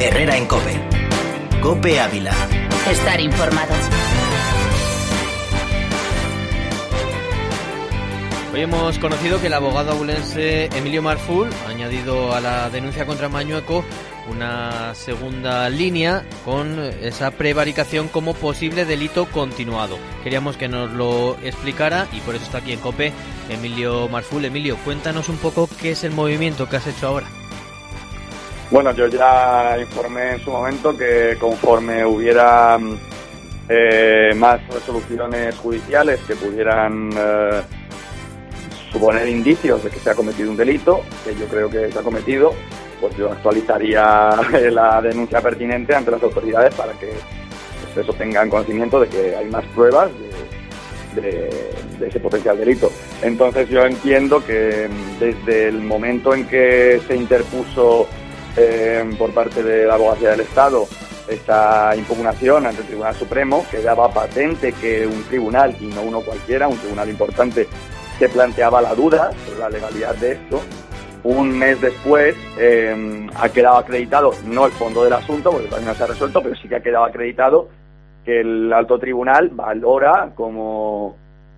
Herrera en COPE. COPE Ávila. Estar informado. Hoy hemos conocido que el abogado abulense Emilio Marful ha añadido a la denuncia contra Mañueco una segunda línea con esa prevaricación como posible delito continuado. Queríamos que nos lo explicara y por eso está aquí en COPE Emilio Marful. Emilio, cuéntanos un poco qué es el movimiento que has hecho ahora. Bueno, yo ya informé en su momento que conforme hubiera más resoluciones judiciales que pudieran suponer indicios de que se ha cometido un delito, que yo creo que se ha cometido, pues yo actualizaría la denuncia pertinente ante las autoridades para que pues, eso tengan conocimiento de que hay más pruebas de ese potencial delito. Entonces yo entiendo que desde el momento en que se interpuso por parte de la Abogacía del Estado esta impugnación ante el Tribunal Supremo, quedaba patente que un tribunal, y no uno cualquiera, un tribunal importante, se planteaba la duda sobre la legalidad de esto. Un mes después ha quedado acreditado, no el fondo del asunto, porque todavía no se ha resuelto, pero sí que ha quedado acreditado que el alto tribunal valora como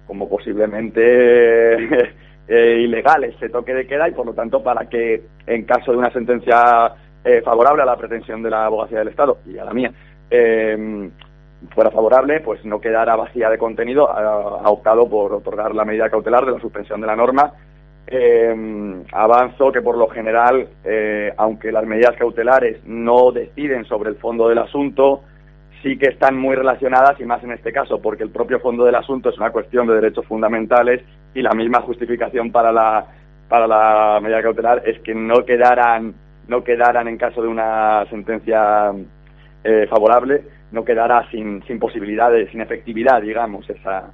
posiblemente ilegal ese toque de queda y por lo tanto para que en caso de una sentencia favorable a la pretensión de la Abogacía del Estado y a la mía fuera favorable, pues no quedara vacía de contenido, ha optado por otorgar la medida cautelar de la suspensión de la norma. Avanzo que por lo general, aunque las medidas cautelares no deciden sobre el fondo del asunto, sí que están muy relacionadas, y más en este caso, porque el propio fondo del asunto es una cuestión de derechos fundamentales y la misma justificación para la medida cautelar es que no quedaran en caso de una sentencia favorable, no quedará sin posibilidades, sin efectividad, digamos, esa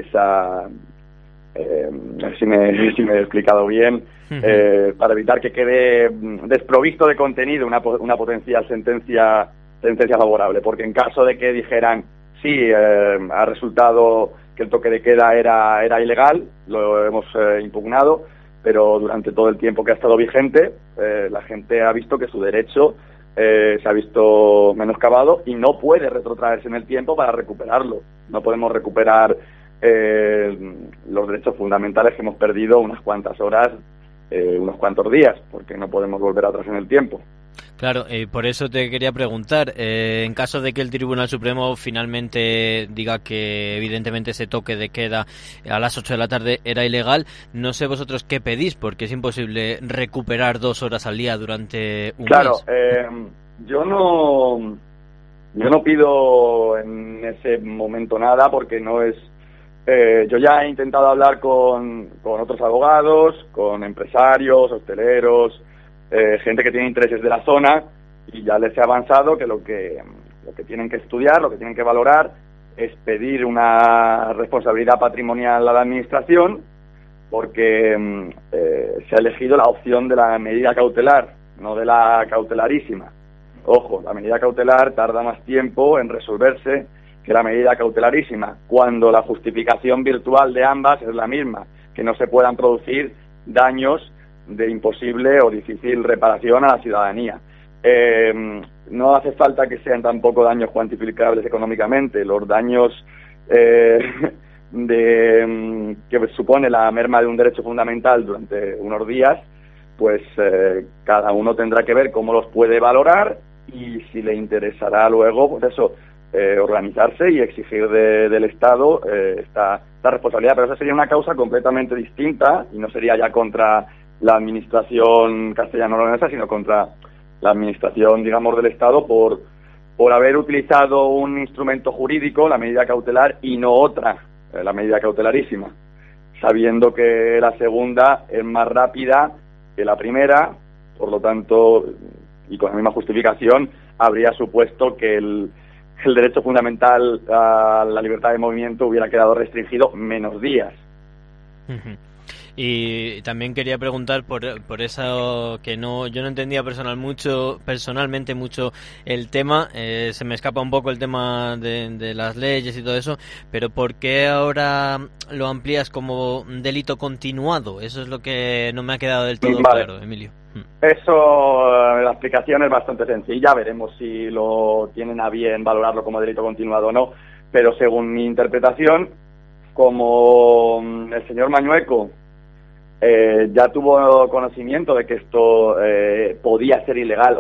si me he explicado bien, para evitar que quede desprovisto de contenido una potencial sentencia favorable, porque en caso de que dijeran sí, ha resultado que el toque de queda era ilegal, lo hemos impugnado, pero durante todo el tiempo que ha estado vigente, la gente ha visto que su derecho se ha visto menoscabado y no puede retrotraerse en el tiempo para recuperarlo. No podemos recuperar los derechos fundamentales que hemos perdido unas cuantas horas, unos cuantos días, porque no podemos volver atrás en el tiempo. Claro, por eso te quería preguntar, en caso de que el Tribunal Supremo finalmente diga que evidentemente ese toque de queda a las 8 de la tarde era ilegal, no sé vosotros qué pedís, porque es imposible recuperar 2 horas al día durante un mes. Claro, yo no pido en ese momento nada, porque no es... yo ya he intentado hablar con otros abogados, con empresarios, hosteleros, gente que tiene intereses de la zona, y ya les he avanzado que lo que tienen que estudiar, lo que tienen que valorar es pedir una responsabilidad patrimonial a la administración, porque se ha elegido la opción de la medida cautelar, no de la cautelarísima. Ojo, la medida cautelar tarda más tiempo en resolverse que la medida cautelarísima, cuando la justificación virtual de ambas es la misma, que no se puedan producir daños de imposible o difícil reparación a la ciudadanía. No hace falta que sean tampoco daños cuantificables económicamente. Los daños que supone la merma de un derecho fundamental durante unos días, pues cada uno tendrá que ver cómo los puede valorar y si le interesará luego, pues eso, organizarse y exigir del Estado esta responsabilidad. Pero esa sería una causa completamente distinta y no sería ya contra la administración castellano-leonesa, sino contra la administración, digamos, del Estado por haber utilizado un instrumento jurídico, la medida cautelar, y no otra, la medida cautelarísima, sabiendo que la segunda es más rápida que la primera, por lo tanto, y con la misma justificación, habría supuesto que el derecho fundamental a la libertad de movimiento hubiera quedado restringido menos días. Y también quería preguntar por eso que yo no entendía personalmente mucho el tema, se me escapa un poco el tema de las leyes y todo eso, pero ¿por qué ahora lo amplías como delito continuado? Eso es lo que no me ha quedado del todo claro, Emilio. Eso, la explicación es bastante sencilla, veremos si lo tienen a bien valorarlo como delito continuado o no, pero según mi interpretación, como el señor Mañueco ya tuvo conocimiento de que esto podía ser ilegal,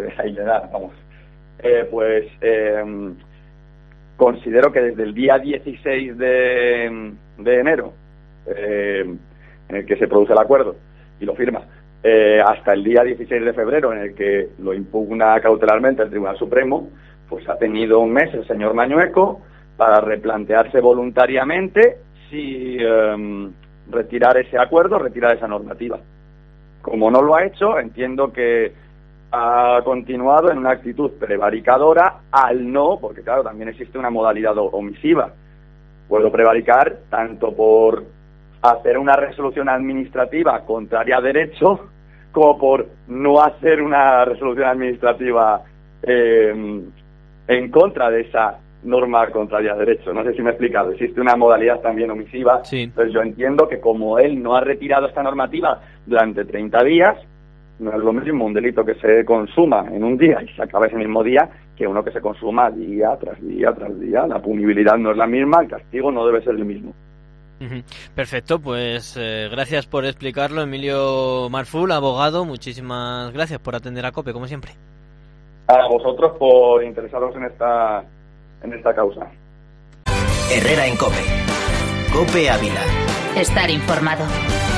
pues considero que desde el día 16 de enero, en el que se produce el acuerdo y lo firma, hasta el día 16 de febrero, en el que lo impugna cautelarmente el Tribunal Supremo, pues ha tenido un mes el señor Mañueco para replantearse voluntariamente si retirar ese acuerdo, retirar esa normativa. Como no lo ha hecho, entiendo que ha continuado en una actitud prevaricadora al no, porque claro, también existe una modalidad omisiva. Puedo prevaricar tanto por hacer una resolución administrativa contraria a derecho, como por no hacer una resolución administrativa en contra de esa norma contraria a derecho. No sé si me he explicado. Existe una modalidad también omisiva. Sí. Entonces yo entiendo que como él no ha retirado esta normativa durante 30 días, no es lo mismo un delito que se consuma en un día y se acaba ese mismo día que uno que se consuma día tras día tras día. La punibilidad no es la misma, el castigo no debe ser el mismo. Perfecto, pues gracias por explicarlo, Emilio Marful, abogado. Muchísimas gracias por atender a COPE, como siempre. A vosotros por interesaros en esta causa. Herrera en COPE. COPE Ávila. Estar informado.